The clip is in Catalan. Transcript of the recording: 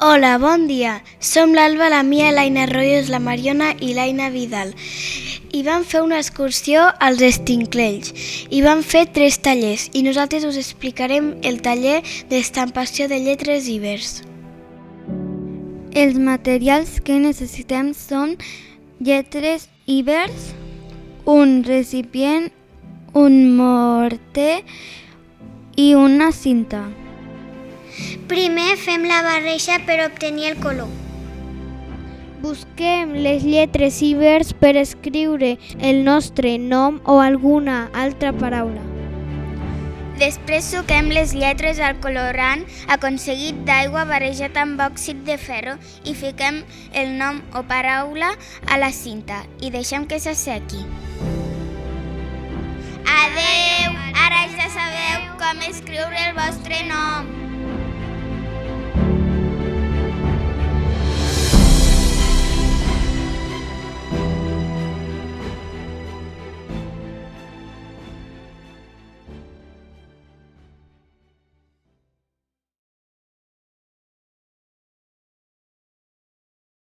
Hola, bon dia. Som l'Alba, la Mia, l'Aina Royos, la Mariona i l'Aina Vidal. I vam fer una excursió als Estinclells. I vam fer 3 tallers i nosaltres us explicarem el taller d'estampació de lletres i vers. Els materials que necessitem són lletres i vers, un recipient, un morter i una cinta. Primer fem la barreja per obtenir el color. Busquem les lletres i vers per escriure el nostre nom o alguna altra paraula. Després suquem les lletres al colorant aconseguit d'aigua barrejat amb òxid de ferro i fiquem el nom o paraula a la cinta i deixem que s'assequi. Adeu! Ara ja sabeu com escriure el vostre nom.